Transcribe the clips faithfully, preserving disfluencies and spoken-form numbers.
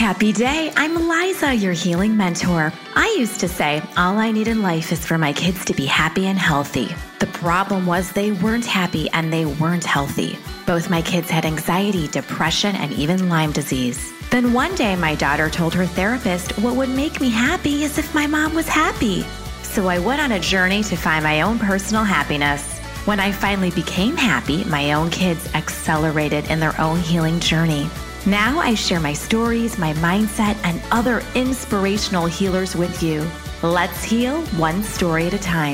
Happy day. I'm Liza, your healing mentor. I used to say all I need in life is for my kids to be happy and healthy. The problem was they weren't happy and they weren't healthy. Both my kids had anxiety, depression, and even Lyme disease. Then one day my daughter told her therapist what would make me happy is if my mom was happy. So I went on a journey to find my own personal happiness. When I finally became happy, my own kids accelerated in their own healing journey. Now I share my stories, my mindset, and other inspirational healers with you. Let's heal one story at a time.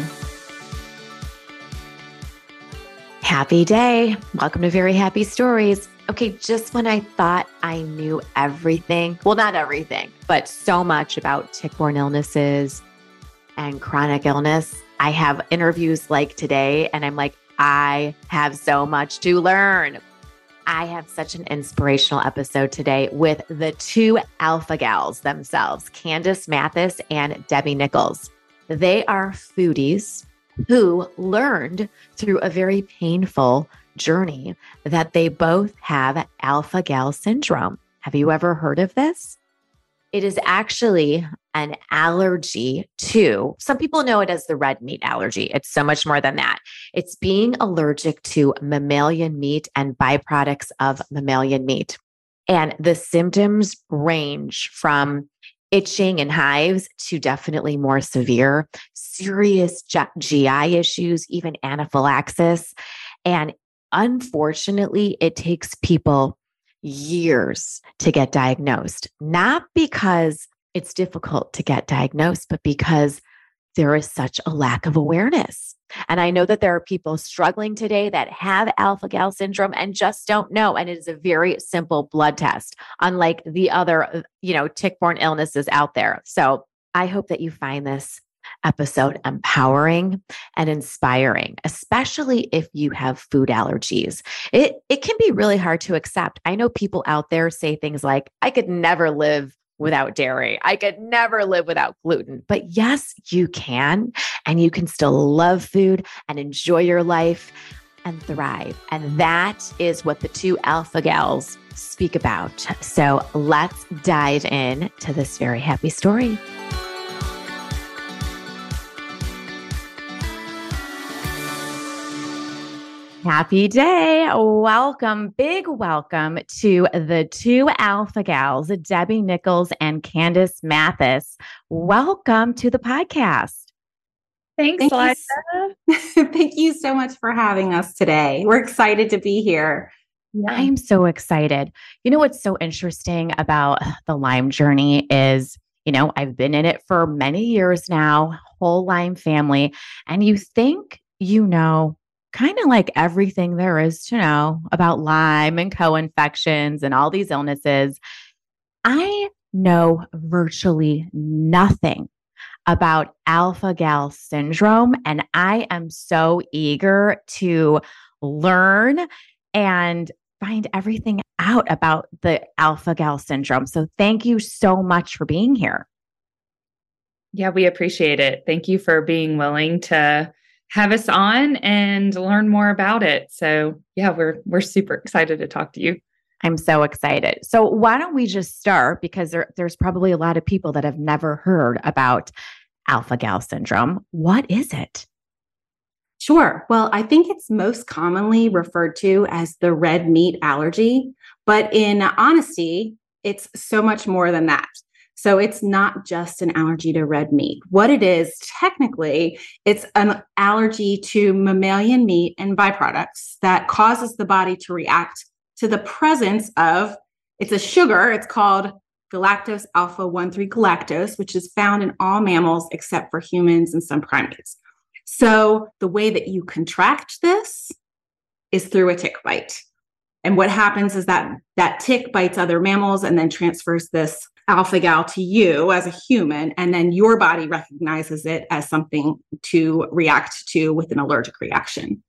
Happy day. Welcome to Very Happy Stories. Okay, just when I thought I knew everything, well, not everything, but so much about tick-borne illnesses and chronic illness, I have interviews like today, and I'm like, I have so much to learn. I have such an inspirational episode today with the two alpha gals themselves, Candace Mathis and Debbie Nichols. They are foodies who learned through a very painful journey that they both have alpha gal syndrome. Have you ever heard of this? It is actually an allergy to, some people know it as the red meat allergy. It's so much more than that. It's being allergic to mammalian meat and byproducts of mammalian meat. And the symptoms range from itching and hives to definitely more severe, serious G I issues, even anaphylaxis. And unfortunately, it takes people years to get diagnosed, not because it's difficult to get diagnosed, but because there is such a lack of awareness. And I know that there are people struggling today that have alpha gal syndrome and just don't know. And it is a very simple blood test, unlike the other, you know, tick-borne illnesses out there. So I hope that you find this episode empowering and inspiring, especially if you have food allergies. It, it can be really hard to accept. I know people out there say things like, I could never live without dairy. I could never live without gluten. But yes, you can. And you can still love food and enjoy your life and thrive. And that is what the two alpha gals speak about. So let's dive in to this very happy story. Happy day. Welcome, big welcome to the two alpha gals, Debbie Nichols and Candace Mathis. Welcome to the podcast. Thanks, Thank Liza. You, thank you so much for having us today. We're excited to be here. Yeah. I'm so excited. You know, what's so interesting about the Lyme journey is, you know, I've been in it for many years now, whole Lyme family, and you think you know kind of like everything there is to know about Lyme and co-infections and all these illnesses. I know virtually nothing about alpha gal syndrome, and I am so eager to learn and find everything out about the alpha gal syndrome. So thank you so much for being here. Yeah, we appreciate it. Thank you for being willing to have us on and learn more about it. So yeah, we're we're super excited to talk to you. I'm so excited. So why don't we just start, because there, there's probably a lot of people that have never heard about alpha gal syndrome. What is it? Sure. Well, I think it's most commonly referred to as the red meat allergy, but in honesty, it's so much more than that. So it's not just an allergy to red meat. What it is, technically, it's an allergy to mammalian meat and byproducts that causes the body to react to the presence of, it's a sugar, it's called galactose alpha one three galactose, which is found in all mammals except for humans and some primates. So the way that you contract this is through a tick bite. And what happens is that that tick bites other mammals and then transfers this alpha gal to you as a human, and then your body recognizes it as something to react to with an allergic reaction.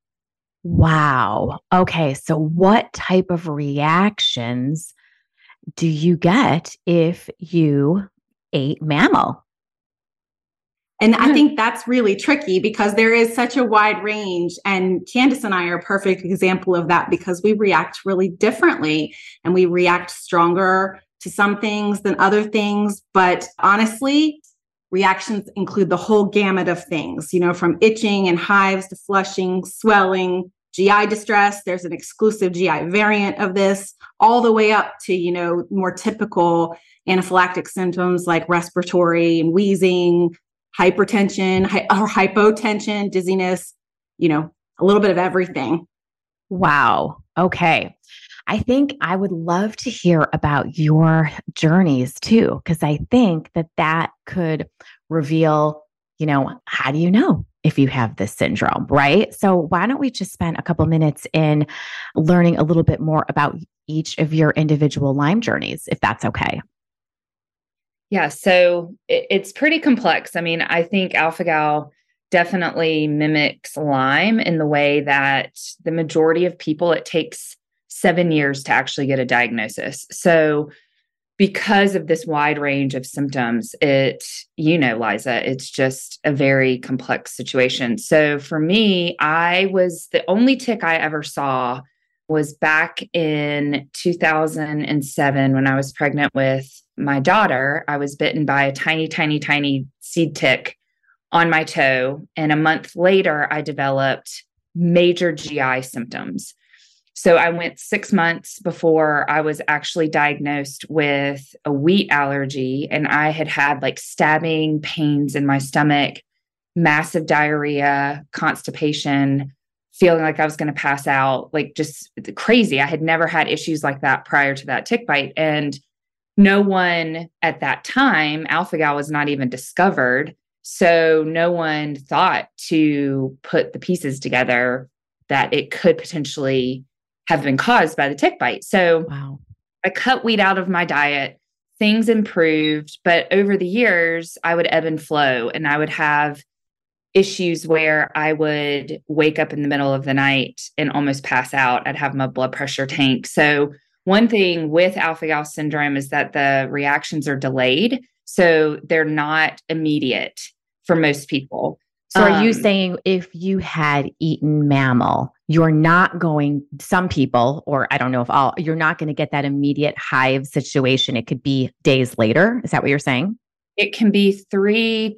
Wow. Okay. So what type of reactions do you get if you ate mammal? And I think that's really tricky because there is such a wide range. And Candace and I are a perfect example of that because we react really differently and we react stronger to some things than other things. But honestly, reactions include the whole gamut of things, you know, from itching and hives to flushing, swelling, G I distress. There's an exclusive G I variant of this, all the way up to, you know, more typical anaphylactic symptoms like respiratory and wheezing, hypertension hy- or hypotension, dizziness, you know, a little bit of everything. Wow. Okay. I think I would love to hear about your journeys too, because I think that that could reveal, you know, how do you know if you have this syndrome, right? So why don't we just spend a couple minutes in learning a little bit more about each of your individual Lyme journeys, if that's okay. Yeah, so it, it's pretty complex. I mean, I think alpha-gal definitely mimics Lyme in the way that the majority of people, it takes seven years to actually get a diagnosis. So because of this wide range of symptoms, it, you know, Liza, it's just a very complex situation. So for me, I was the only tick I ever saw was back in two thousand seven when I was pregnant with my daughter. I was bitten by a tiny, tiny, tiny seed tick on my toe. And a month later, I developed major G I symptoms. So I went six months before I was actually diagnosed with a wheat allergy. And I had had like stabbing pains in my stomach, massive diarrhea, constipation, feeling like I was going to pass out, like just crazy. I had never had issues like that prior to that tick bite. And no one at that time, alpha-gal was not even discovered. So no one thought to put the pieces together that it could potentially have been caused by the tick bite. So wow. I cut wheat out of my diet. Things improved, but over the years, I would ebb and flow, and I would have issues where I would wake up in the middle of the night and almost pass out. I'd have my blood pressure tank. So one thing with alpha-gal syndrome is that the reactions are delayed. So they're not immediate for most people. So are you Um, saying if you had eaten mammal, you're not going, some people, or I don't know if all, you're not going to get that immediate hive situation. It could be days later. Is that what you're saying? It can be three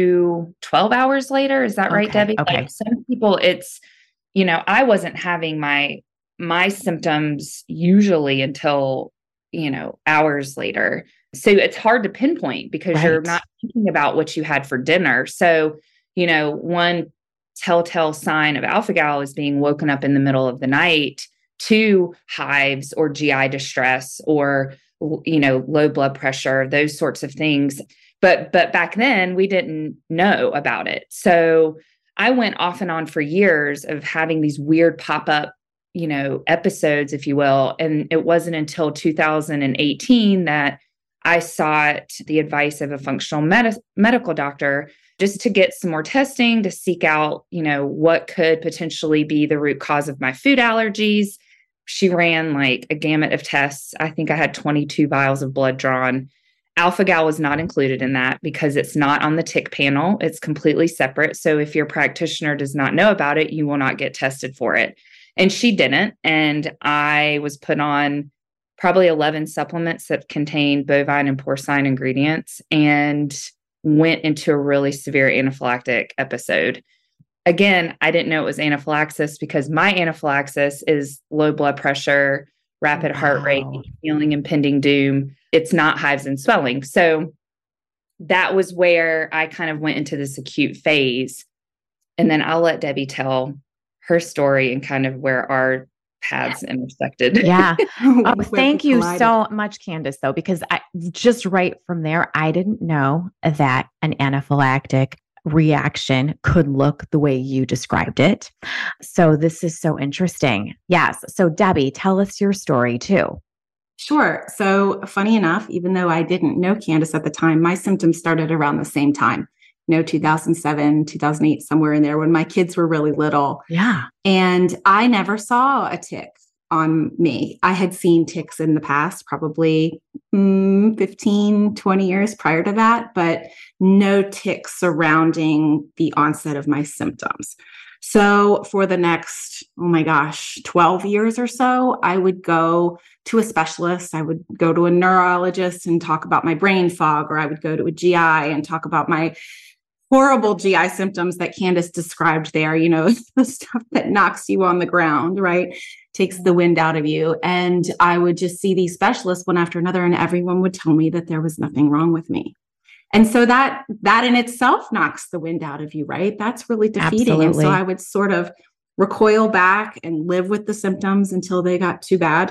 to twelve hours later. Is that right, Okay, Debbie? okay. Like some people, it's, you know, I wasn't having my, my symptoms usually until, you know, hours later. So it's hard to pinpoint because Right. you're not thinking about what you had for dinner. So, you know, one telltale sign of alpha-gal is being woken up in the middle of the night to hives or G I distress or, you know, low blood pressure, those sorts of things. But, but back then we didn't know about it. So I went off and on for years of having these weird pop-up, you know, episodes, if you will. And it wasn't until two thousand eighteen that I sought the advice of a functional med- medical doctor just to get some more testing, to seek out, you know, what could potentially be the root cause of my food allergies. She ran like a gamut of tests. I think I had twenty-two vials of blood drawn. Alpha-gal was not included in that because it's not on the tick panel. It's completely separate. So if your practitioner does not know about it, you will not get tested for it. And she didn't. And I was put on probably eleven supplements that contain bovine and porcine ingredients and went into a really severe anaphylactic episode. Again, I didn't know it was anaphylaxis because my anaphylaxis is low blood pressure, rapid Wow. heart rate, feeling impending doom. It's not hives and swelling. So that was where I kind of went into this acute phase. And then I'll let Debbie tell her story and kind of where our paths intersected. Yeah. Oh, We thank you collided. so much, Candace, though, because I just right from there, I didn't know that an anaphylactic reaction could look the way you described it. So this is so interesting. Yes. So Debbie, tell us your story too. Sure. So funny enough, even though I didn't know Candace at the time, my symptoms started around the same time, you know, two thousand seven, two thousand eight, somewhere in there when my kids were really little. Yeah. And I never saw a tick on me. I had seen ticks in the past, probably mm, fifteen, twenty years prior to that, but no ticks surrounding the onset of my symptoms. So for the next, oh my gosh, twelve years or so, I would go to a specialist. I would go to a neurologist and talk about my brain fog, or I would go to a G I and talk about my horrible G I symptoms that Candace described there, you know, the stuff that knocks you on the ground, right? Takes the wind out of you. And I would just see these specialists one after another, and everyone would tell me that there was nothing wrong with me. And so that that in itself knocks the wind out of you, right? That's really defeating. Absolutely. And so I would sort of recoil back and live with the symptoms until they got too bad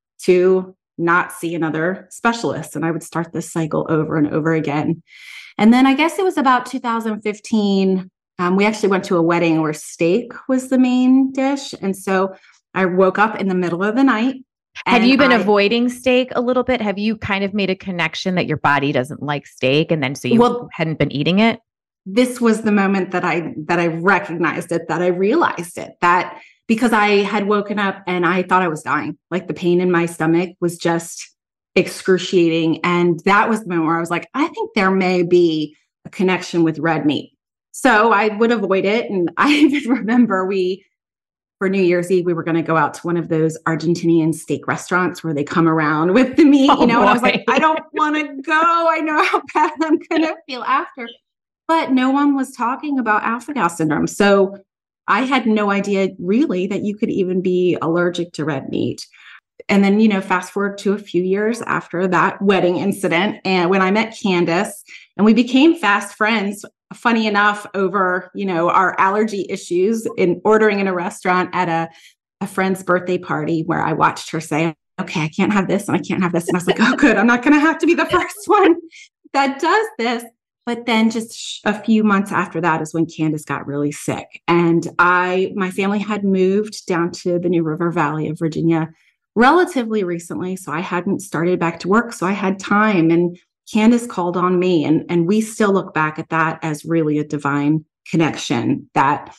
to not see another specialist. And I would start this cycle over and over again. And then I guess it was about two thousand fifteen. Um, we actually went to a wedding where steak was the main dish. And so I woke up in the middle of the night. Have you been I, avoiding steak a little bit? Have you kind of made a connection that your body doesn't like steak, and then so you well, hadn't been eating it? This was the moment that I that I recognized it, that I realized it, that because I had woken up and I thought I was dying. Like the pain in my stomach was just excruciating. And that was the moment where I was like, I think there may be a connection with red meat. So I would avoid it. And I even remember we, for New Year's Eve, we were going to go out to one of those Argentinian steak restaurants where they come around with the meat, oh, you know, boy. and I was like, I don't want to go. I know how bad I'm going to feel after. But no one was talking about alpha-gal syndrome. So I had no idea really that you could even be allergic to red meat. And then, you know, fast forward to a few years after that wedding incident, and when I met Candace, and we became fast friends, funny enough, over, you know, our allergy issues in ordering in a restaurant at a, a friend's birthday party, where I watched her say, okay, I can't have this and I can't have this. And I was like, oh, good. I'm not going to have to be the first one that does this. But then just a few months after that is when Candace got really sick. And I, my family had moved down to the New River Valley of Virginia relatively recently. So I hadn't started back to work. So I had time, and Candace called on me, and, and we still look back at that as really a divine connection, that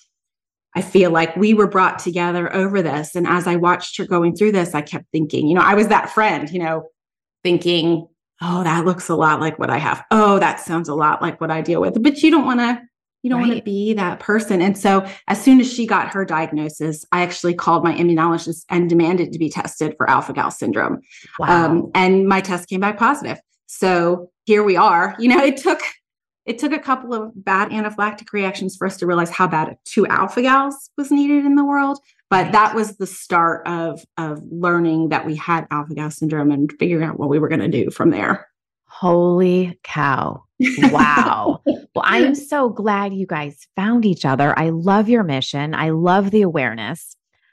I feel like we were brought together over this. And as I watched her going through this, I kept thinking, you know, I was that friend, you know, thinking, oh, that looks a lot like what I have. Oh, that sounds a lot like what I deal with. But you don't want to, you don't right. want to be that person. And so as soon as she got her diagnosis, I actually called my immunologist and demanded to be tested for alpha-gal syndrome. Wow. Um, and my test came back positive. So here we are. You know, it took it took a couple of bad anaphylactic reactions for us to realize how bad two alpha-gals was needed in the world. But right. that was the start of, of learning that we had alpha-gal syndrome and figuring out what we were going to do from there. Holy cow. Wow. Well, I am so glad you guys found each other. I love your mission. I love the awareness.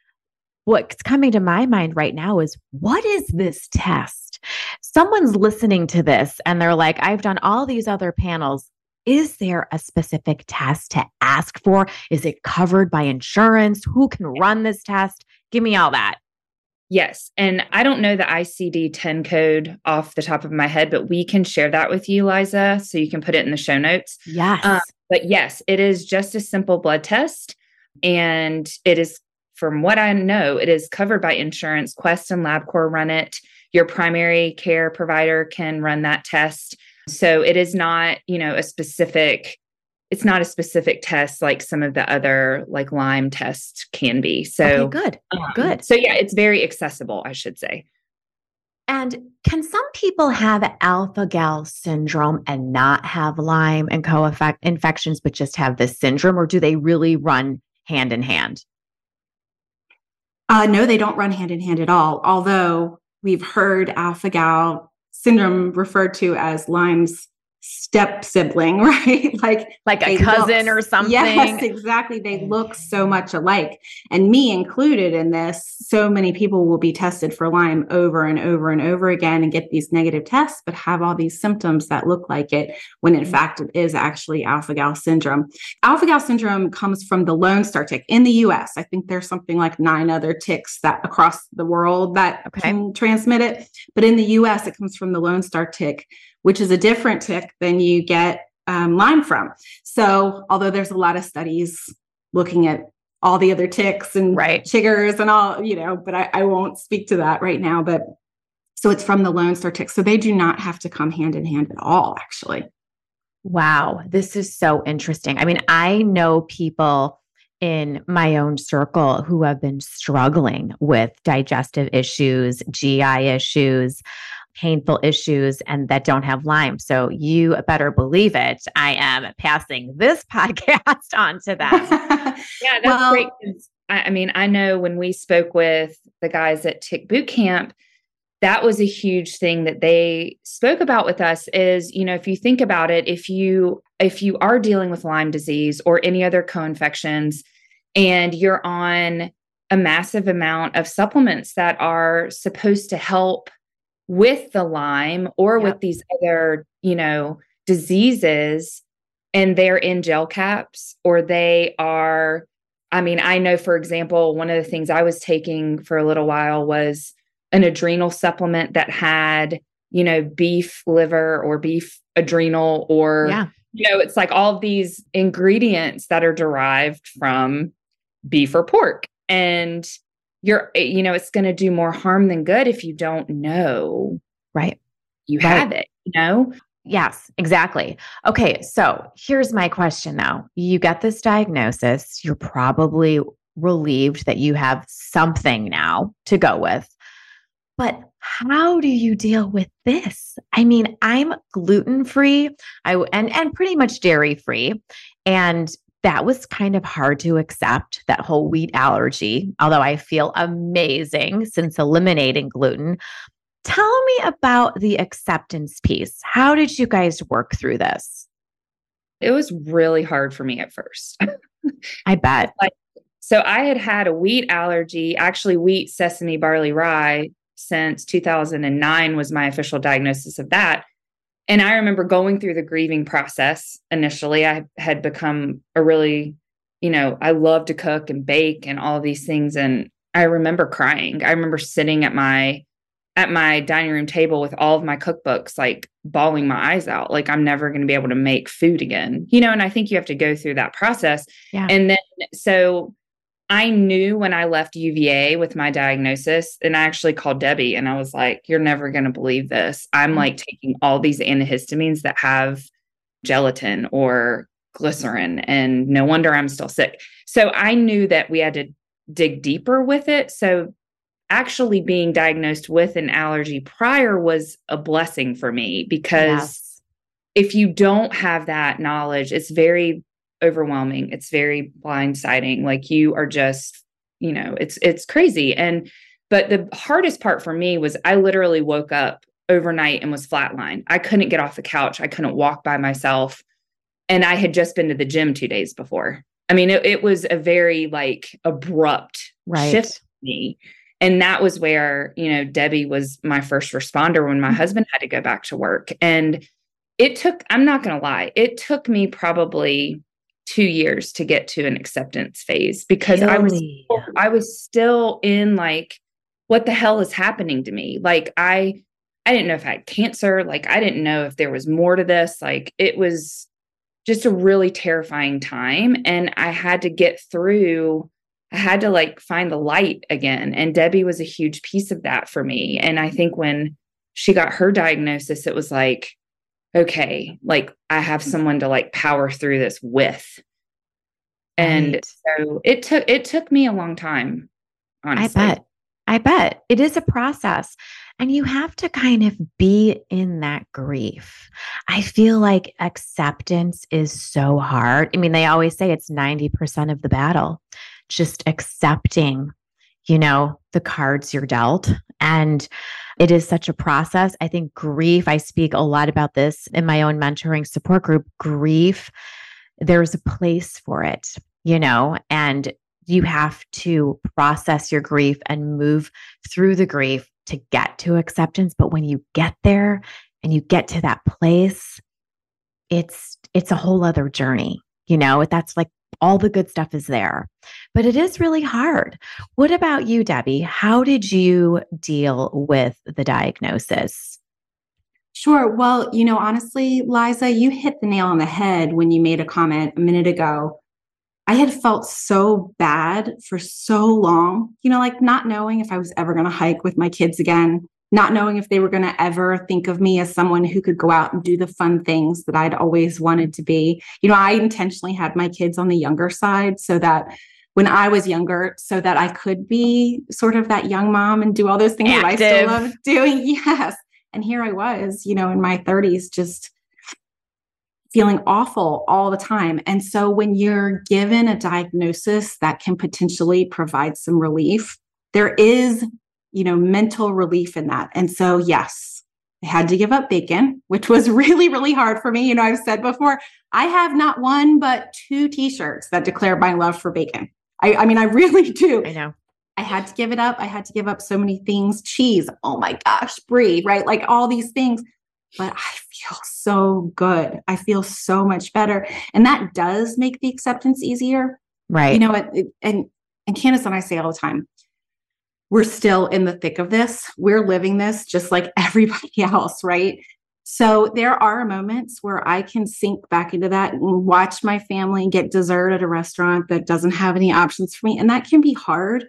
What's coming to my mind right now is, what is this test? Someone's listening to this and they're like, I've done all these other panels. Is there a specific test to ask for? Is it covered by insurance? Who can run this test? Give me all that. Yes. And I don't know the I C D ten code off the top of my head, but we can share that with you, Liza, so you can put it in the show notes. Yes. Um, but yes, it is just a simple blood test. And it is, from what I know, it is covered by insurance. Quest and LabCorp run it. Your primary care provider can run that test. So it is not, you know, a specific, it's not a specific test like some of the other like Lyme tests can be. So okay, good, um, good. So yeah, it's very accessible, I should say. And can some people have alpha-gal syndrome and not have Lyme and co-infections, but just have this syndrome, or do they really run hand in hand? Uh, no, they don't run hand in hand at all. Although we've heard alpha-gal syndrome referred to as Lyme's step sibling, right? Like, like a cousin look, or something. Yes, exactly. They look so much alike. And me included in this, so many people will be tested for Lyme over and over and over again and get these negative tests, but have all these symptoms that look like it, when in fact it is actually alpha-gal syndrome. Alpha-gal syndrome comes from the Lone Star tick in the U S. I think there's something like nine other ticks that across the world that okay. can transmit it. But in the U S, it comes from the Lone Star tick, which is a different tick than you get um, Lyme from. So although there's a lot of studies looking at all the other ticks and right. chiggers and all, you know, but I, I won't speak to that right now. But so it's from the Lone Star tick. So they do not have to come hand in hand at all, actually. Wow. This is so interesting. I mean, I know people in my own circle who have been struggling with digestive issues, G I issues, painful issues, and that don't have Lyme. So you better believe it. I am passing this podcast on to them. Yeah, that's well, great. I, I mean, I know when we spoke with the guys at Tick Boot Camp, that was a huge thing that they spoke about with us is, you know, if you think about it, if you, if you are dealing with Lyme disease or any other co-infections and you're on a massive amount of supplements that are supposed to help with the Lyme or yep. with these other, you know, diseases, and they're in gel caps or they are, I mean, I know, for example, one of the things I was taking for a little while was an adrenal supplement that had, you know, beef liver or beef adrenal or, yeah. you know, it's like all of these ingredients that are derived from beef or pork. And you're, you know, it's going to do more harm than good if you don't know. Right. You right. have it, you know? Yes, exactly. Okay. So here's my question now. You get this diagnosis. You're probably relieved that you have something now to go with. But how do you deal with this? I mean, I'm gluten-free I, and, and pretty much dairy-free. And that was kind of hard to accept, that whole wheat allergy, although I feel amazing since eliminating gluten. Tell me about the acceptance piece. How did you guys work through this? It was really hard for me at first. I bet. Like, so I had had a wheat allergy, actually wheat, sesame, barley, rye, since two thousand nine was my official diagnosis of that. And I remember going through the grieving process. Initially, I had become a really, you know, I love to cook and bake and all of these things. And I remember crying. I remember sitting at my, at my dining room table with all of my cookbooks, like bawling my eyes out, like I'm never going to be able to make food again, you know? And I think you have to go through that process. Yeah. And then, so I knew when I left U V A with my diagnosis, and I actually called Debbie and I was like, you're never going to believe this. I'm mm-hmm. like taking all these antihistamines that have gelatin or glycerin, and no wonder I'm still sick. So I knew that we had to dig deeper with it. So actually being diagnosed with an allergy prior was a blessing for me, because yes. if you don't have that knowledge, it's very overwhelming. It's very blindsiding. Like you are just, you know, it's, it's crazy. And, but the hardest part for me was I literally woke up overnight and was flatlined. I couldn't get off the couch. I couldn't walk by myself. And I had just been to the gym two days before. I mean, it, it was a very like abrupt right. shift for me. And that was where, you know, Debbie was my first responder when my mm-hmm. husband had to go back to work. And it took, I'm not going to lie, it took me probably two years to get to an acceptance phase, because really? I was, still, I was still in like, what the hell is happening to me? Like, I, I didn't know if I had cancer. Like, I didn't know if there was more to this. Like, it was just a really terrifying time. And I had to get through, I had to like find the light again. And Debbie was a huge piece of that for me. And I think when she got her diagnosis, it was like, okay, like I have someone to like power through this with. And right. so it took, it took me a long time, honestly. I bet. I bet it is a process, and you have to kind of be in that grief. I feel like acceptance is so hard. I mean, they always say it's ninety percent of the battle, just accepting, you know, the cards you're dealt. And it is such a process. I think grief, I speak a lot about this in my own mentoring support group. Grief, there's a place for it, you know, and you have to process your grief and move through the grief to get to acceptance. But when you get there and you get to that place, it's, it's a whole other journey, you know, that's like all the good stuff is there, but it is really hard. What about you, Debbie? How did you deal with the diagnosis? Sure. Well, you know, honestly, Liza, you hit the nail on the head when you made a comment a minute ago. I had felt so bad for so long, you know, like not knowing if I was ever going to hike with my kids again, not knowing if they were going to ever think of me as someone who could go out and do the fun things that I'd always wanted to be. You know, I intentionally had my kids on the younger side so that when I was younger, so that I could be sort of that young mom and do all those things Active. that I still love doing. Yes. And here I was, you know, in my thirties, just feeling awful all the time. And so when you're given a diagnosis that can potentially provide some relief, there is, you know, mental relief in that. And so, yes, I had to give up bacon, which was really, really hard for me. You know, I've said before, I have not one, but two t-shirts that declare my love for bacon. I, I mean, I really do. I know. I had to give it up. I had to give up so many things. Cheese. Oh my gosh, brie, right? Like all these things. But I feel so good. I feel so much better. And that does make the acceptance easier. Right. You know, it, it, and, and Candace and I say all the time, we're still in the thick of this. We're living this just like everybody else, right? So there are moments where I can sink back into that and watch my family get dessert at a restaurant that doesn't have any options for me. And that can be hard.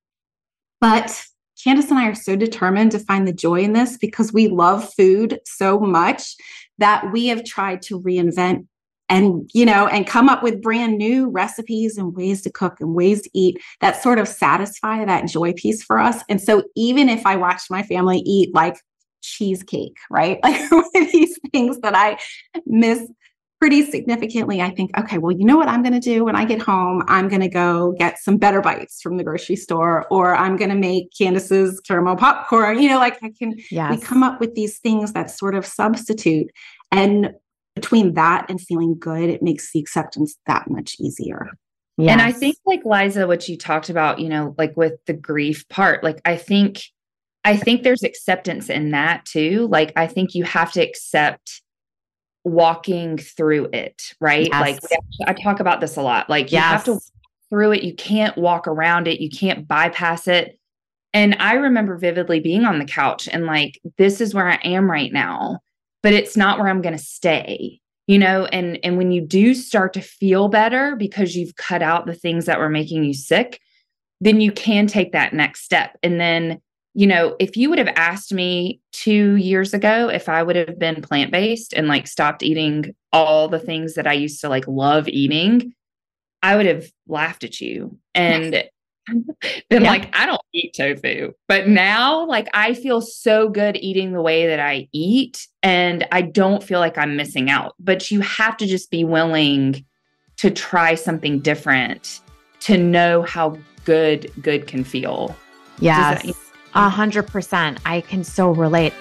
But Candace and I are so determined to find the joy in this because we love food so much that we have tried to reinvent and, you know, and come up with brand new recipes and ways to cook and ways to eat that sort of satisfy that joy piece for us. And so even if I watch my family eat like cheesecake, right? Like one of these things that I miss pretty significantly, I think, okay, well, you know what I'm going to do when I get home? I'm going to go get some Better Bites from the grocery store, or I'm going to make Candace's caramel popcorn. You know, like I can, yes. we come up with these things that sort of substitute. And between that and feeling good, it makes the acceptance that much easier. Yes. And I think like Liza, what you talked about, you know, like with the grief part, like I think, I think there's acceptance in that too. Like, I think you have to accept walking through it, right? Yes. Like I talk about this a lot. Like you yes. have to walk through it. You can't walk around it. You can't bypass it. And I remember vividly being on the couch and like, this is where I am right now, but it's not where I'm going to stay, you know? And, and when you do start to feel better because you've cut out the things that were making you sick, then you can take that next step. And then, you know, if you would have asked me two years ago if I would have been plant-based and like stopped eating all the things that I used to like love eating, I would have laughed at you and been yeah. like, I don't eat tofu. But now, like, I feel so good eating the way that I eat, and I don't feel like I'm missing out. But you have to just be willing to try something different to know how good good can feel. Yes. A hundred percent. I can so relate.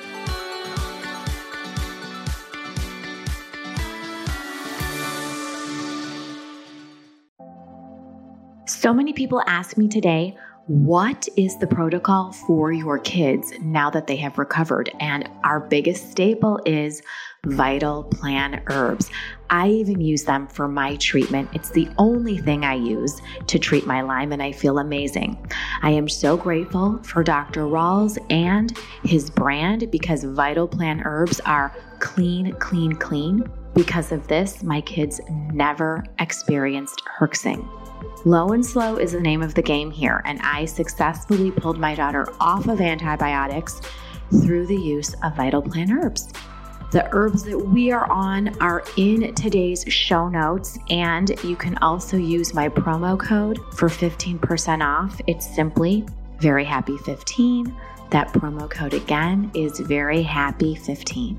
So many people ask me today, what is the protocol for your kids now that they have recovered? And our biggest staple is Vital Plan herbs. I even use them for my treatment. It's the only thing I use to treat my Lyme, and I feel amazing. I am so grateful for Doctor Rawls and his brand because Vital Plan herbs are clean, clean, clean. Because of this, my kids never experienced herxing. Low and Slow is the name of the game here, and I successfully pulled my daughter off of antibiotics through the use of Vital Plan herbs. The herbs that we are on are in today's show notes, and you can also use my promo code for fifteen percent off. It's simply Very Happy fifteen. That promo code again is Very Happy fifteen.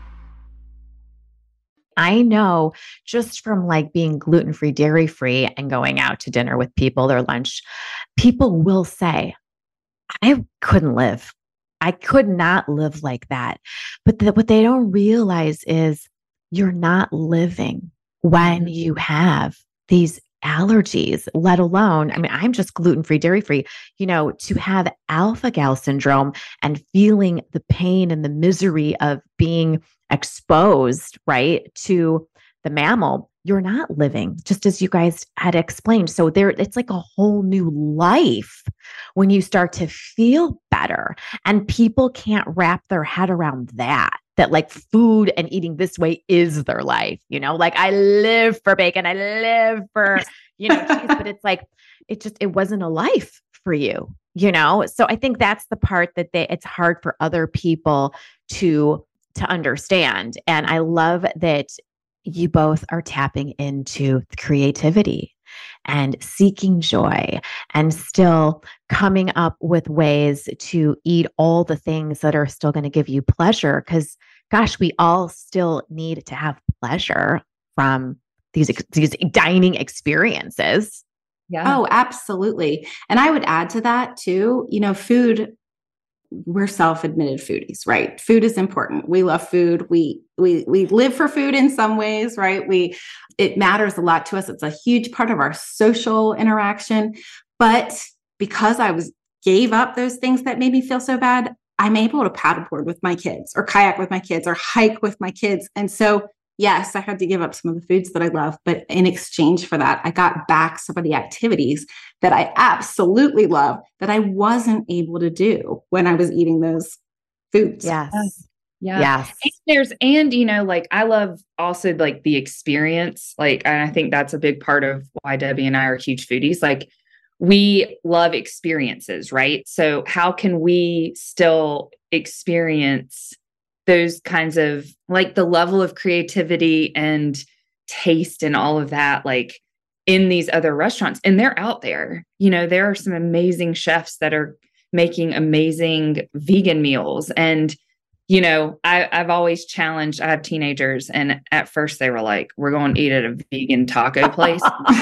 I know just from like being gluten-free, dairy-free and going out to dinner with people or lunch, people will say, I couldn't live. I could not live like that. But the, what they don't realize is you're not living when you have these allergies, let alone, I mean, I'm just gluten-free, dairy-free, you know, to have alpha-gal syndrome and feeling the pain and the misery of being exposed, right, to the mammal, you're not living, just as you guys had explained. So there, it's like a whole new life when you start to feel better, and people can't wrap their head around that, that like food and eating this way is their life, you know, like I live for bacon, I live for, you know, cheese, but it's like, it just, it wasn't a life for you. you know? So I think that's the part that they, it's hard for other people to, to understand. And I love that you both are tapping into creativity and seeking joy and still coming up with ways to eat all the things that are still going to give you pleasure. Because gosh, we all still need to have pleasure from these, these dining experiences. Yeah. Oh, absolutely. And I would add to that too, you know, food, we're self-admitted foodies, right? Food is important. We love food. We, we, we live for food in some ways, right? We, it matters a lot to us. It's a huge part of our social interaction. But because I was gave up those things that made me feel so bad, I'm able to paddleboard with my kids or kayak with my kids or hike with my kids. And so yes, I had to give up some of the foods that I love, but in exchange for that, I got back some of the activities that I absolutely love that I wasn't able to do when I was eating those foods. Yes. Yeah. Yes. And there's, and, you know, like I love also like the experience, like, and I think that's a big part of why Debbie and I are huge foodies. Like we love experiences, right? So how can we still experience those kinds of like the level of creativity and taste and all of that, like in these other restaurants, and they're out there, you know, there are some amazing chefs that are making amazing vegan meals. And, you know, I, I've always challenged, I have teenagers and at first they were like, we're going to eat at a vegan taco place.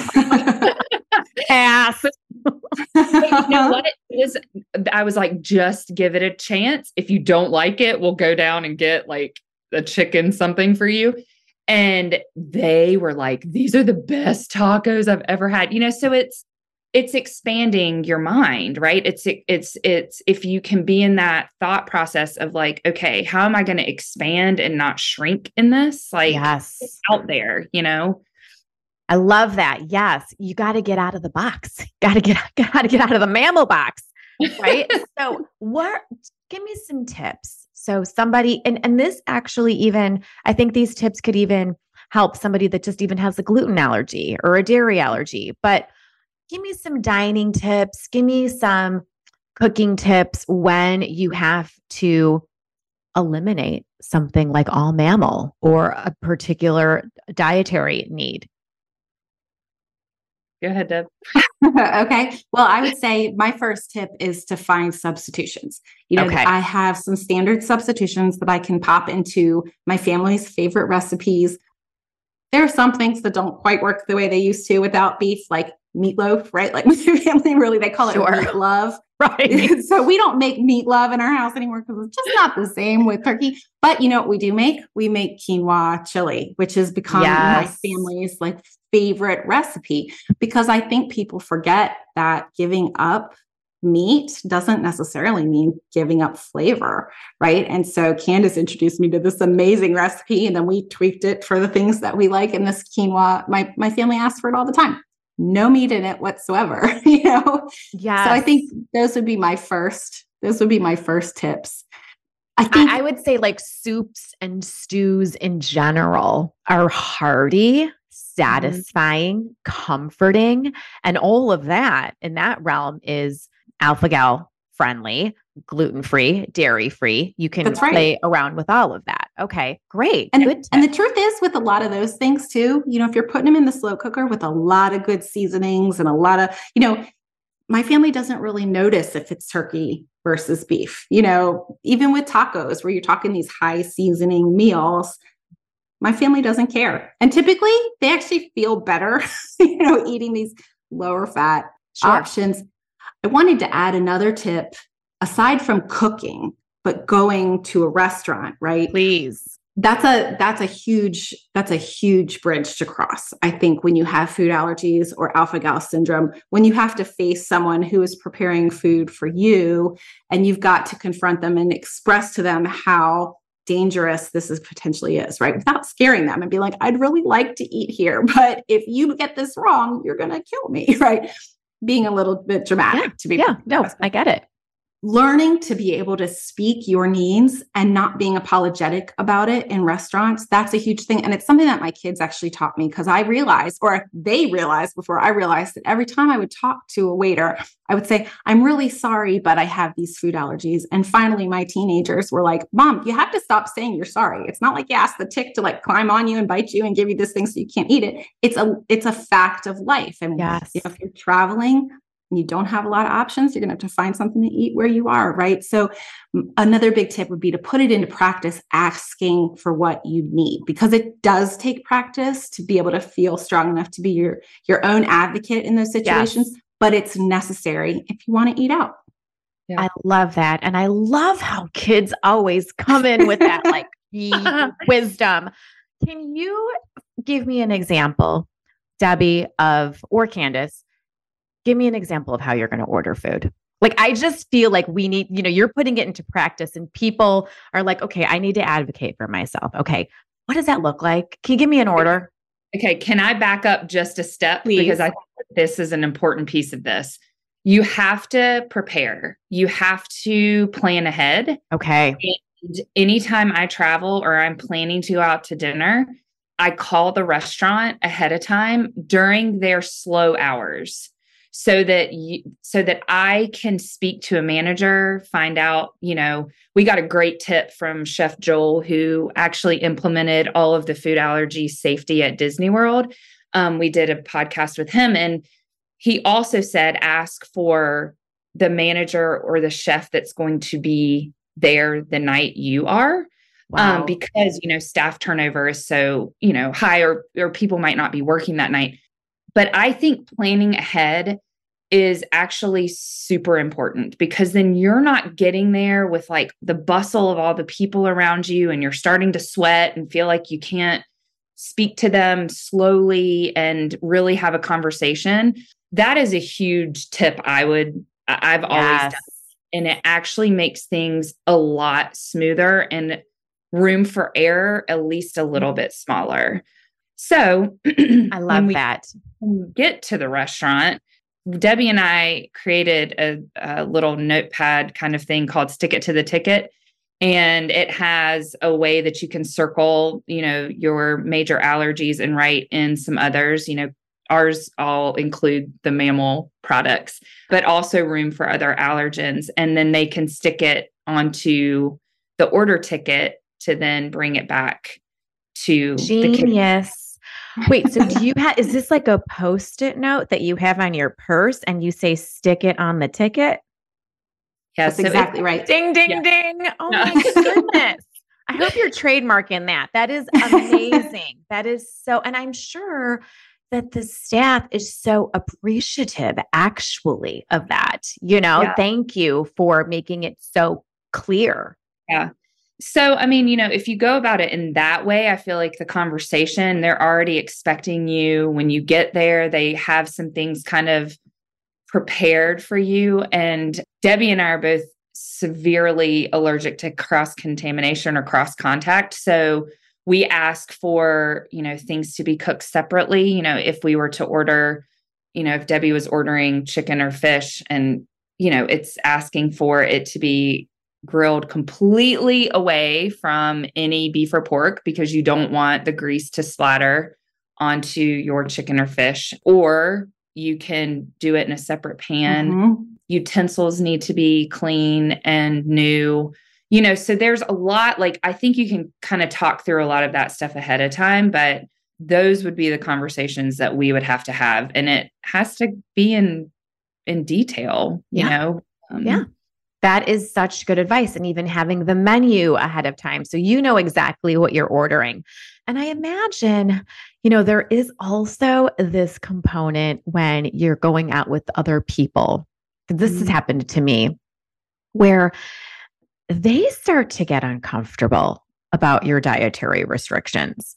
Pass. You know what? It is, I was like, just give it a chance. If you don't like it, we'll go down and get like a chicken something for you. And they were like, these are the best tacos I've ever had. You know, so it's it's expanding your mind, right? It's it's it's if you can be in that thought process of like, okay, how am I going to expand and not shrink in this? Like yes. It's out there, you know? I love that. Yes. You got to get out of the box. Got to get, got to get out of the mammal box. Right. So what, give me some tips. So somebody, and, and this actually even, I think these tips could even help somebody that just even has a gluten allergy or a dairy allergy, but give me some dining tips. Give me some cooking tips when you have to eliminate something like all mammal or a particular dietary need. Go ahead, Deb. Okay. Well, I would say my first tip is to find substitutions. You know, okay. I have some standard substitutions that I can pop into my family's favorite recipes. There are some things that don't quite work the way they used to without beef, like meatloaf, right? Like my family really, they call it sure. meat love. Right. So we don't make meat love in our house anymore because it's just not the same with turkey. But you know what we do make? We make quinoa chili, which has become yes. my family's like favorite recipe, because I think people forget that giving up meat doesn't necessarily mean giving up flavor, right? And so Candace introduced me to this amazing recipe, and then we tweaked it for the things that we like. And this quinoa, my my family asks for it all the time. No meat in it whatsoever, you know? Yeah. So I think those would be my first, those would be my first tips. I think I, I would say like soups and stews in general are hearty, satisfying, mm-hmm. comforting, and all of that in that realm is alpha-gal friendly, gluten-free, dairy-free. You can That's right. play around with all of that. Okay, great. And, good and the truth is with a lot of those things too, you know, if you're putting them in the slow cooker with a lot of good seasonings and a lot of, you know, my family doesn't really notice if it's turkey versus beef, you know, even with tacos where you're talking these high seasoning meals, my family doesn't care. And typically they actually feel better, you know, eating these lower fat sure. options. I wanted to add another tip aside from cooking, but going to a restaurant, right? Please. That's a, that's a huge, that's a huge bridge to cross. I think when you have food allergies or alpha-gal syndrome, when you have to face someone who is preparing food for you and you've got to confront them and express to them how dangerous this is potentially is, right? Without scaring them and be like, I'd really like to eat here, but if you get this wrong, you're going to kill me, right? Being a little bit dramatic yeah, to be. Yeah, no, I get it. learning to be able to speak your needs and not being apologetic about it in restaurants, that's a huge thing. And it's something that my kids actually taught me, because I realized, or they realized before I realized, that every time I would talk to a waiter, I would say, I'm really sorry, but I have these food allergies. And finally, my teenagers were like, Mom, you have to stop saying you're sorry. It's not like you asked the tick to like climb on you and bite you and give you this thing so you can't eat it. It's a, it's a fact of life. And yes. you know, if you're traveling, you don't have a lot of options, you're going to have to find something to eat where you are, right? So another big tip would be to put it into practice, asking for what you need, because it does take practice to be able to feel strong enough to be your, your own advocate in those situations, yes. but it's necessary if you want to eat out. Yeah. I love that. And I love how kids always come in with that like wisdom. Can you give me an example, Debbie, of, or Candace, give me an example of how you're going to order food. Like, I just feel like we need, you know, you're putting it into practice and people are like, okay, I need to advocate for myself. Okay. What does that look like? Can you give me an order? Okay. Can I back up just a step? Please. Because I think this is an important piece of this. You have to prepare. You have to plan ahead. Okay. And anytime I travel or I'm planning to go out to dinner, I call the restaurant ahead of time during their slow hours. So that you, so that I can speak to a manager, find out, you know, we got a great tip from Chef Joel, who actually implemented all of the food allergy safety at Disney World. Um, we did a podcast with him, and he also said, ask for the manager or the chef that's going to be there the night you are. Wow. Um, because, you know, staff turnover is so, you know, high, or, or people might not be working that night. But I think planning ahead is actually super important, because then you're not getting there with like the bustle of all the people around you and you're starting to sweat and feel like you can't speak to them slowly and really have a conversation. That is a huge tip I would, I've always yes. done. And it actually makes things a lot smoother and room for error at least a little bit smaller. So I love we, that. When we get to the restaurant, Debbie and I created a, a little notepad kind of thing called Stick It to the Ticket. And it has a way that you can circle, you know, your major allergies and write in some others. You know, ours all include the mammal products, but also room for other allergens. And then they can stick it onto the order ticket to then bring it back to Genius. the kitchen. Wait, so do you have, is this like a Post-it note that you have on your purse and you say, stick it on the ticket? Yes, That's exactly it, right. Ding, ding, yeah. ding. Oh Yeah. my goodness. I hope you're trademarking that. That is amazing. That is so, and I'm sure that the staff is so appreciative actually of that. You know, Yeah. thank you for making it so clear. Yeah. So, I mean, you know, if you go about it in that way, I feel like the conversation, they're already expecting you when you get there. They have some things kind of prepared for you. And Debbie and I are both severely allergic to cross-contamination or cross-contact. So we ask for, you know, things to be cooked separately. You know, if we were to order, you know, if Debbie was ordering chicken or fish and, you know, it's asking for it to be grilled completely away from any beef or pork, because you don't want the grease to splatter onto your chicken or fish, or you can do it in a separate pan. Mm-hmm. Utensils need to be clean and new, you know, so there's a lot, like, I think you can kind of talk through a lot of that stuff ahead of time, but those would be the conversations that we would have to have. And it has to be in, in detail, you Yeah. know? Um, Yeah. That is such good advice. And even having the menu ahead of time, so you know exactly what you're ordering. And I imagine, you know, there is also this component when you're going out with other people. This mm-hmm. has happened to me, where they start to get uncomfortable about your dietary restrictions.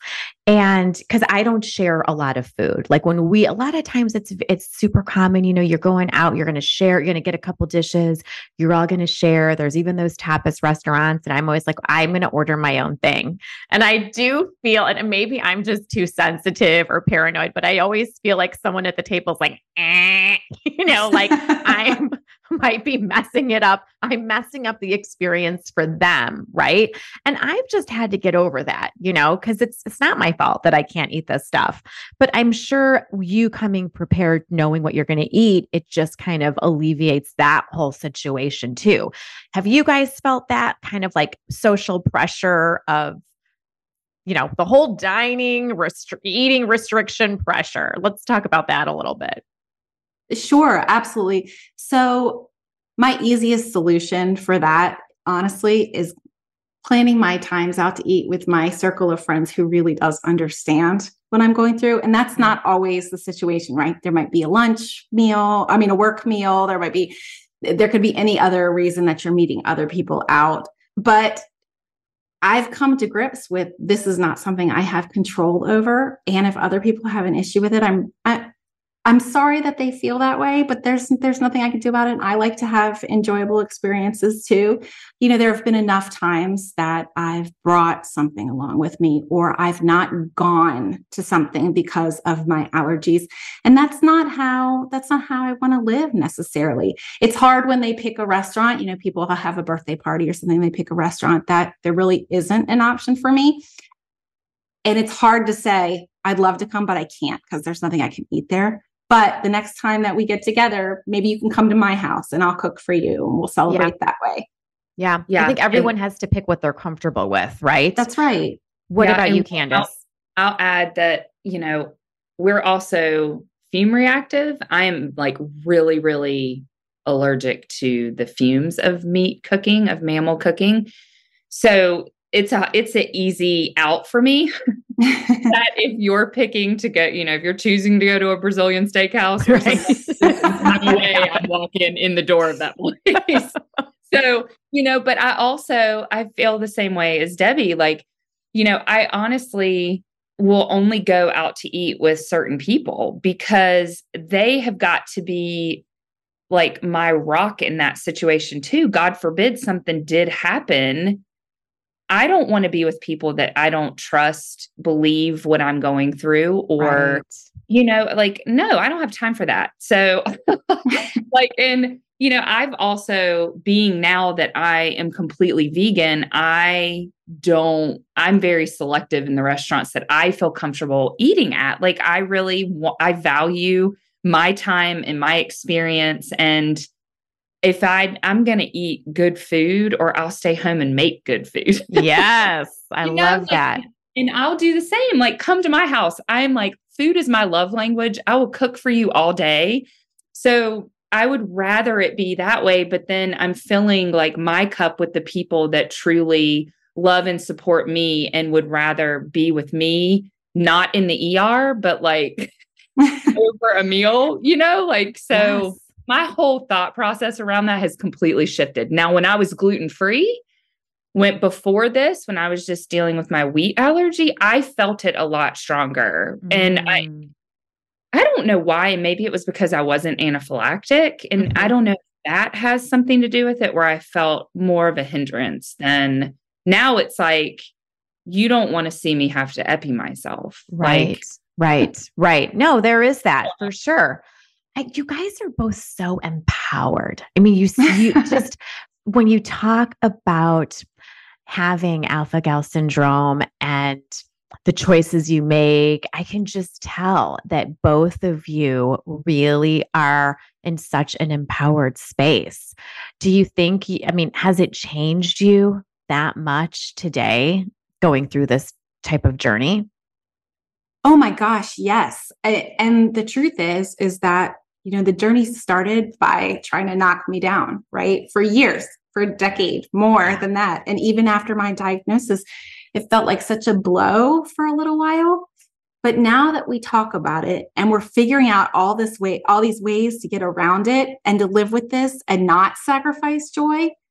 And because I don't share a lot of food, like when we, a lot of times it's, it's super common, you know, you're going out, you're going to share, you're going to get a couple dishes, you're all going to share. There's even those tapas restaurants. And I'm always like, I'm going to order my own thing. And I do feel, and maybe I'm just too sensitive or paranoid, but I always feel like someone at the table is like, eh, you know, like I'm might be messing it up. I'm messing up the experience for them. Right. And I've just had to get over that, you know, because it's, it's not my fault that I can't eat this stuff. But I'm sure you coming prepared, knowing what you're going to eat, it just kind of alleviates that whole situation too. Have you guys felt that kind of like social pressure of, you know, the whole dining, restri- eating restriction pressure? Let's talk about that a little bit. Sure, absolutely. So my easiest solution for that, honestly, is planning my times out to eat with my circle of friends who really does understand what I'm going through. And that's not always the situation, right? There might be a lunch meal, I mean, a work meal. There might be, there could be any other reason that you're meeting other people out. But I've come to grips with this is not something I have control over. And if other people have an issue with it, I'm, I, I'm sorry that they feel that way, but there's there's nothing I can do about it. And I like to have enjoyable experiences too. You know, there have been enough times that I've brought something along with me, or I've not gone to something because of my allergies. And that's not how that's not how I want to live necessarily. It's hard when they pick a restaurant. You know, people have a birthday party or something, they pick a restaurant that there really isn't an option for me. And it's hard to say, I'd love to come, but I can't because there's nothing I can eat there. But the next time that we get together, maybe you can come to my house and I'll cook for you and we'll celebrate yeah. that way. Yeah. Yeah. I think everyone and, has to pick what they're comfortable with, right? That's right. What yeah, about you, Candace? I'll, I'll add that, you know, we're also fume reactive. I am like really, really allergic to the fumes of meat cooking, of mammal cooking. So it's a, it's an easy out for me that if you're picking to go, you know, if you're choosing to go to a Brazilian steakhouse, right? No way I'm walking in the door of that place. So, you know, but I also, I feel the same way as Debbie. Like, you know, I honestly will only go out to eat with certain people because they have got to be like my rock in that situation too. God forbid something did happen. I don't want to be with people that I don't trust, believe what I'm going through, or, right. you know, like, no, I don't have time for that. So like, and, you know, I've also being now that I am completely vegan, I don't, I'm very selective in the restaurants that I feel comfortable eating at. Like I really, I value my time and my experience. And if I, I'm going to eat good food, or I'll stay home and make good food. Yes. I love know, like, that. And I'll do the same. Like, come to my house. I'm like, food is my love language. I will cook for you all day. So I would rather it be that way. But then I'm filling like my cup with the people that truly love and support me and would rather be with me, not in the E R, but like over a meal, you know, like, so. Yes. My whole thought process around that has completely shifted. Now, when I was gluten-free, went before this, when I was just dealing with my wheat allergy, I felt it a lot stronger. Mm. And I, I don't know why. Maybe it was because I wasn't anaphylactic. And mm-hmm. I don't know if that has something to do with it, where I felt more of a hindrance than now. It's like, you don't want to see me have to epi myself. Right, like, right, right. No, there is that for sure. I, you guys are both so empowered. I mean, you you just, when you talk about having alpha-gal syndrome and the choices you make, I can just tell that both of you really are in such an empowered space. Do you think, I mean, has it changed you that much today going through this type of journey? Oh my gosh, yes. I, and the truth is, is that you know, the journey started by trying to knock me down, right? For years, for a decade, more than that. And even after my diagnosis, it felt like such a blow for a little while. But now that we talk about it and we're figuring out all this way, all these ways to get around it and to live with this and not sacrifice joy,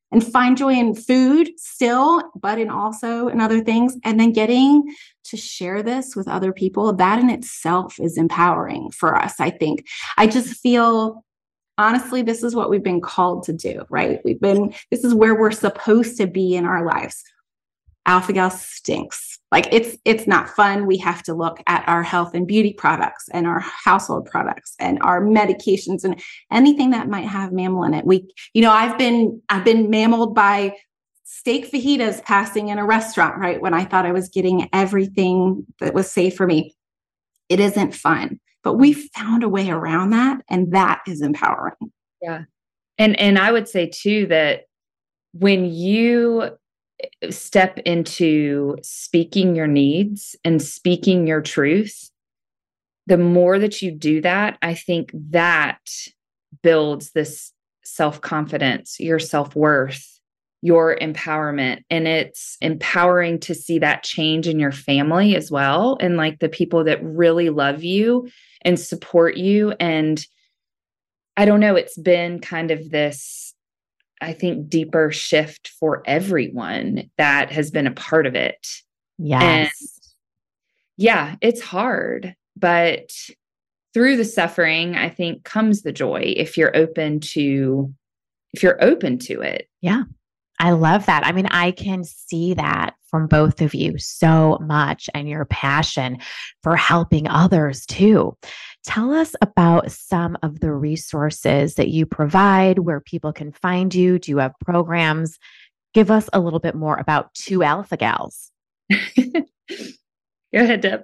and find joy in food still, but in also in other things. And then getting to share this with other people, that in itself is empowering for us. I think I just feel, honestly, this is what we've been called to do, right? We've been, this is where we're supposed to be in our lives. Alpha-Gal stinks. Like it's, it's not fun. We have to look at our health and beauty products and our household products and our medications and anything that might have mammal in it. We, you know, I've been, I've been mammaled by steak fajitas passing in a restaurant, right? When I thought I was getting everything that was safe for me. It isn't fun, but we found a way around that. And that is empowering. Yeah. And, and I would say too, that when you step into speaking your needs and speaking your truth, the more that you do that, I think that builds this self-confidence, your self-worth, your empowerment. And it's empowering to see that change in your family as well. And like the people that really love you and support you. And I don't know, it's been kind of this, I think, deeper shift for everyone that has been a part of it. Yes. And yeah, it's hard, but through the suffering, I think comes the joy if you're open to, if you're open to it. Yeah. I love that. I mean, I can see that from both of you so much, and your passion for helping others too. Tell us about some of the resources that you provide, where people can find you. Do you have programs? Give us a little bit more about Two Alpha Gals. Go ahead, Deb.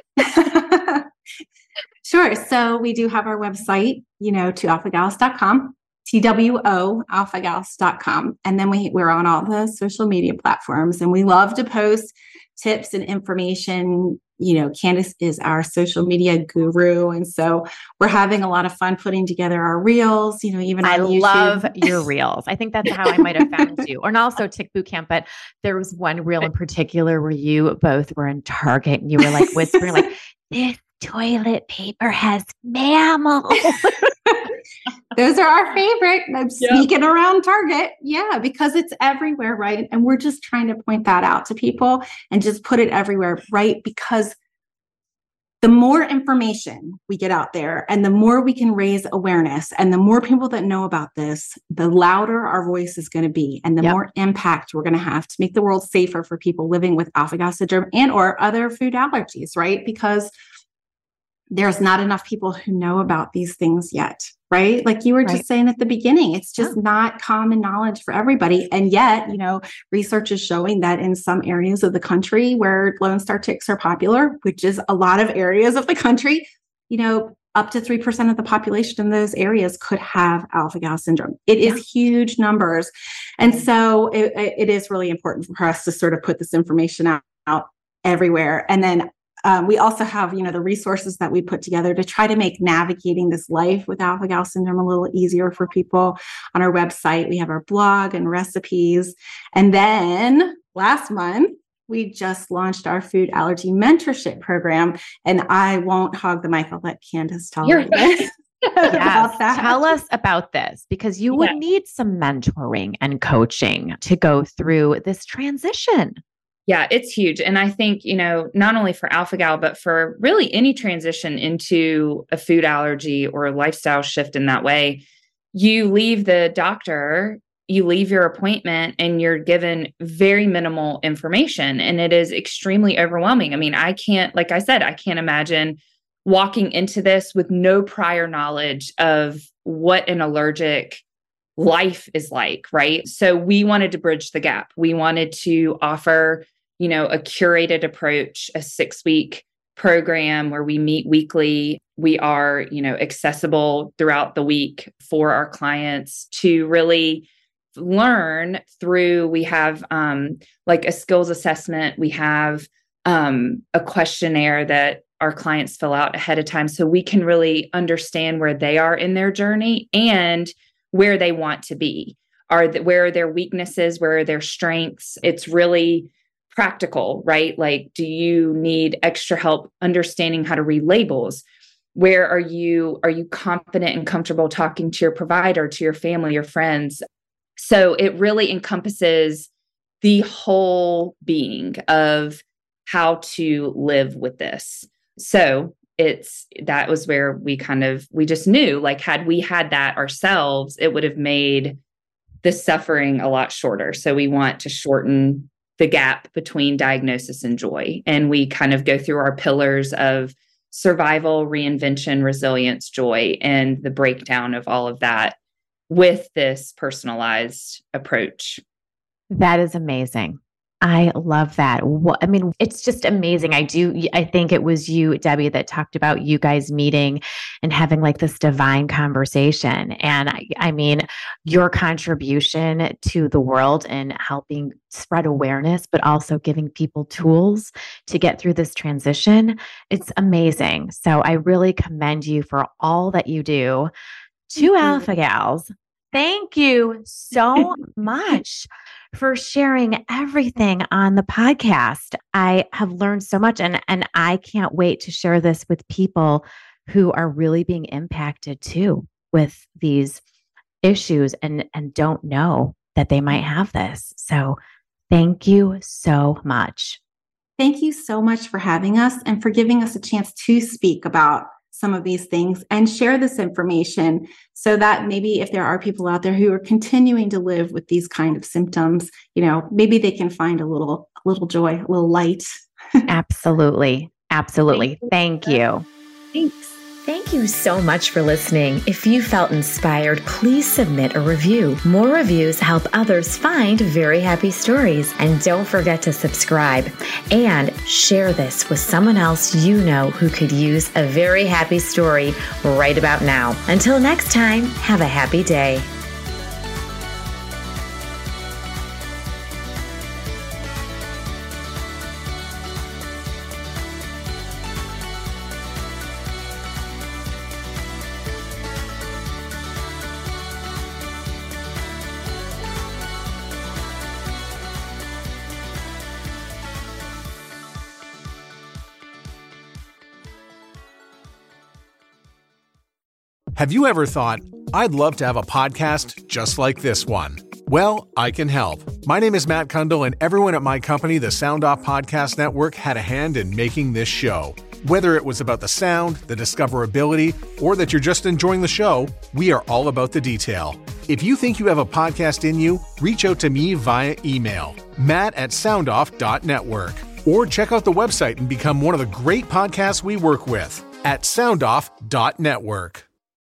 Sure. So we do have our website, you know, two alpha gals dot com. T W O alpha gals dot com. And then we, we're on all the social media platforms, and we love to post tips and information. You know, Candace is our social media guru. And so we're having a lot of fun putting together our reels, you know, even on I YouTube. love your reels. I think that's how I might have found you. And also Tick Boot Camp. But there was one reel in particular where you both were in Target and you were like whispering, like, this toilet paper has mammals. Those are our favorite. I'm Yep. sneaking around Target. Yeah, because it's everywhere, right? And we're just trying to point that out to people and just put it everywhere, right? Because the more information we get out there and the more we can raise awareness and the more people that know about this, the louder our voice is going to be and the Yep. more impact we're going to have to make the world safer for people living with alpha-Gal syndrome and or other food allergies, right? Because there's not enough people who know about these things yet, right? Like you were just Right. saying at the beginning, it's just Yeah. not common knowledge for everybody. And yet, you know, research is showing that in some areas of the country where Lone Star ticks are popular, which is a lot of areas of the country, you know, up to three percent of the population in those areas could have alpha-Gal syndrome. It Yeah. is huge numbers. And so it, it is really important for us to sort of put this information out, out everywhere. And then Um, we also have, you know, the resources that we put together to try to make navigating this life with alpha-Gal syndrome a little easier for people. On our website, we have our blog and recipes. And then last month, we just launched our food allergy mentorship program. And I won't hog the mic. I'll let Candace tell You're you about Yes. that. Tell us about this, because you would Yeah. need some mentoring and coaching to go through this transition. Yeah, it's huge. And I think, you know, not only for alpha-Gal, but for really any transition into a food allergy or a lifestyle shift in that way, you leave the doctor, you leave your appointment, and you're given very minimal information. And it is extremely overwhelming. I mean, I can't, like I said, I can't imagine walking into this with no prior knowledge of what an allergic life is like, right? So we wanted to bridge the gap. We wanted to offer, you know, a curated approach, a six-week program where we meet weekly. We are, you know, accessible throughout the week for our clients to really learn through. We have um, like a skills assessment. We have um, a questionnaire that our clients fill out ahead of time so we can really understand where they are in their journey and where they want to be. Are the, where are their weaknesses? Where are their strengths? It's really practical, right? Like, do you need extra help understanding how to read labels? Where are you, are you confident and comfortable talking to your provider, to your family, your friends? So it really encompasses the whole being of how to live with this. So it's, that was where we kind of, we just knew, like, had we had that ourselves, it would have made the suffering a lot shorter. So we want to shorten the gap between diagnosis and joy. And we kind of go through our pillars of survival, reinvention, resilience, joy, and the breakdown of all of that with this personalized approach. That is amazing. I love that. What, I mean, it's just amazing. I do. I think it was you, Debbie, that talked about you guys meeting and having like this divine conversation. And I, I mean, your contribution to the world and helping spread awareness, but also giving people tools to get through this transition. It's amazing. So I really commend you for all that you do. To mm-hmm. Alpha Gals, thank you so much for sharing everything on the podcast. I have learned so much, and, and I can't wait to share this with people who are really being impacted too with these issues and, and don't know that they might have this. So thank you so much. Thank you so much for having us and for giving us a chance to speak about some of these things and share this information so that maybe if there are people out there who are continuing to live with these kind of symptoms, you know, maybe they can find a little, a little joy, a little light. Absolutely. Absolutely. Thank you. Thanks. Thank you so much for listening. If you felt inspired, please submit a review. More reviews help others find very happy stories. And don't forget to subscribe and share this with someone else you know who could use a very happy story right about now. Until next time, have a happy day. Have you ever thought, I'd love to have a podcast just like this one? Well, I can help. My name is Matt Kundle, and everyone at my company, the Sound Off Podcast Network, had a hand in making this show. Whether it was about the sound, the discoverability, or that you're just enjoying the show, we are all about the detail. If you think you have a podcast in you, reach out to me via email, matt at soundoff dot network, or check out the website and become one of the great podcasts we work with at soundoff dot network.